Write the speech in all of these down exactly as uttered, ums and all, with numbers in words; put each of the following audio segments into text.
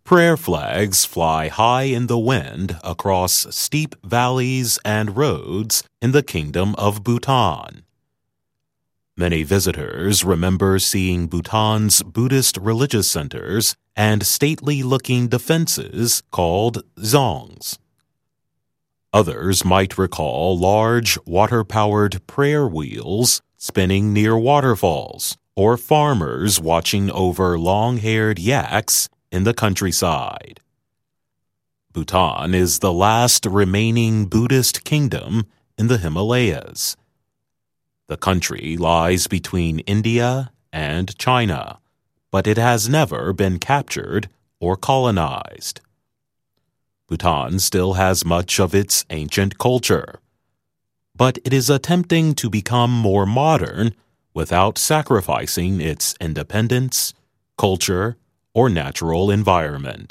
Prayer flags fly high in the wind across steep valleys and roads in the Kingdom of Bhutan. Many visitors remember seeing Bhutan's Buddhist religious centers and stately-looking defenses called dzongs. Others might recall large water-powered prayer wheels spinning near waterfalls, or farmers watching over long-haired yaks in the countryside. Bhutan is the last remaining Buddhist kingdom in the Himalayas. The country lies between India and China, but it has never been captured or colonized. Bhutan still has much of its ancient culture, but it is attempting to become more modern without sacrificing its independence, culture, or natural environment.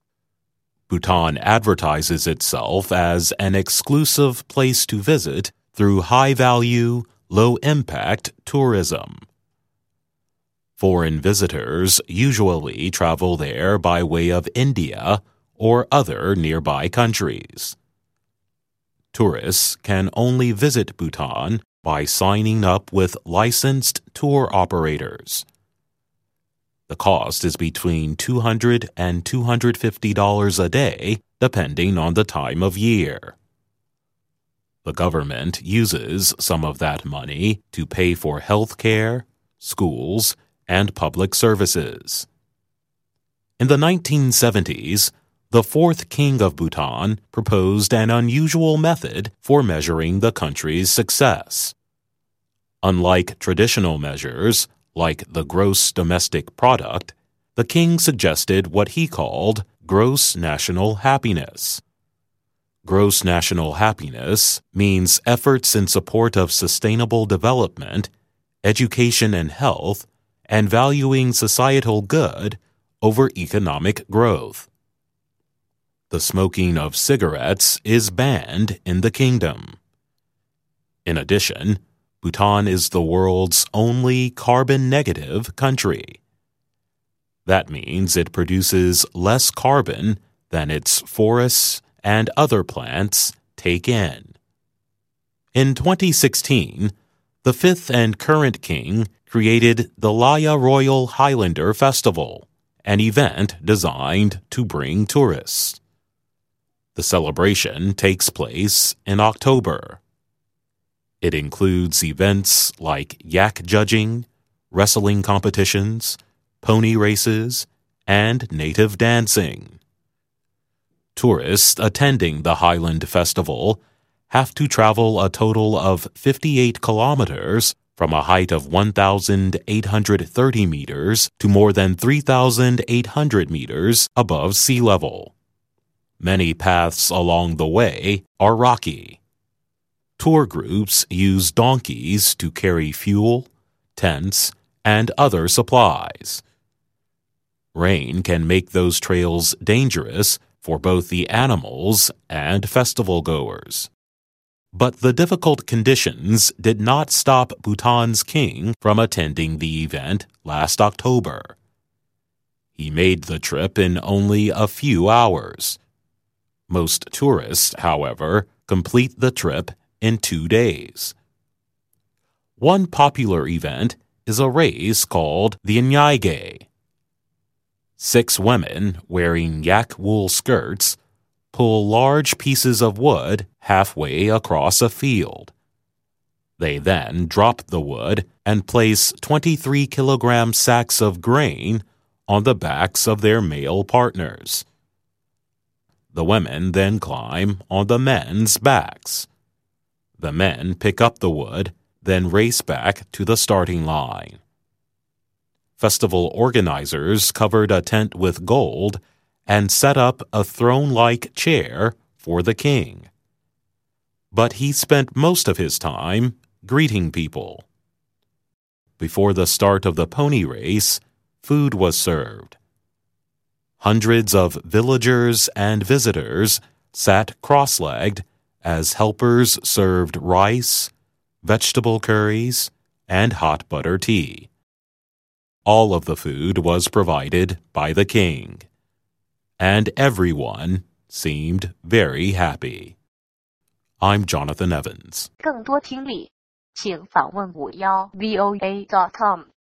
Bhutan advertises itself as an exclusive place to visit through high-value, low-impact tourism. Foreign visitors usually travel there by way of India or other nearby countries. Tourists can only visit Bhutan by signing up with licensed tour operators. The cost is between two hundred dollars and two hundred fifty dollars a day, depending on the time of year. The government uses some of that money to pay for health care, schools, and public services. In the nineteen seventies, the fourth king of Bhutan proposed an unusual method for measuring the country's success. Unlike traditional measures, like the gross domestic product, the king suggested what he called gross national happiness. Gross national happiness means efforts in support of sustainable development, education and health, and valuing societal good over economic growth. The smoking of cigarettes is banned in the kingdom. In addition, Bhutan is the world's only carbon-negative country. That means it produces less carbon than its forests and other plants take in. In twenty sixteen, the fifth and current king created the Laya Royal Highlander Festival, an event designed to bring tourists. The celebration takes place in October. It includes events like yak judging, wrestling competitions, pony races, and native dancing. Tourists attending the Highland Festival have to travel a total of fifty-eight kilometers from a height of one thousand eight hundred thirty meters to more than three thousand eight hundred meters above sea level. Many paths along the way are rocky. Tour groups use donkeys to carry fuel, tents, and other supplies. Rain can make those trails dangerous for both the animals and festival goers. But the difficult conditions did not stop Bhutan's king from attending the event last October. He made the trip in only a few hours. Most tourists, however, complete the trip in two days. One popular event is a race called the Nyaige. Six women wearing yak wool skirts pull large pieces of wood halfway across a field. They then drop the wood and place twenty-three kilogram sacks of grain on the backs of their male partners. The women then climb on the men's backs. The men pick up the wood, then race back to the starting line. Festival organizers covered a tent with gold and set up a throne-like chair for the king. But he spent most of his time greeting people. Before the start of the pony race, food was served. Hundreds of villagers and visitors sat cross-legged as helpers served rice, vegetable curries, and hot butter tea. All of the food was provided by the king. and everyone seemed very happy. I'm Jonathan Evans. 更多听力，请访问五幺 V O A dot com。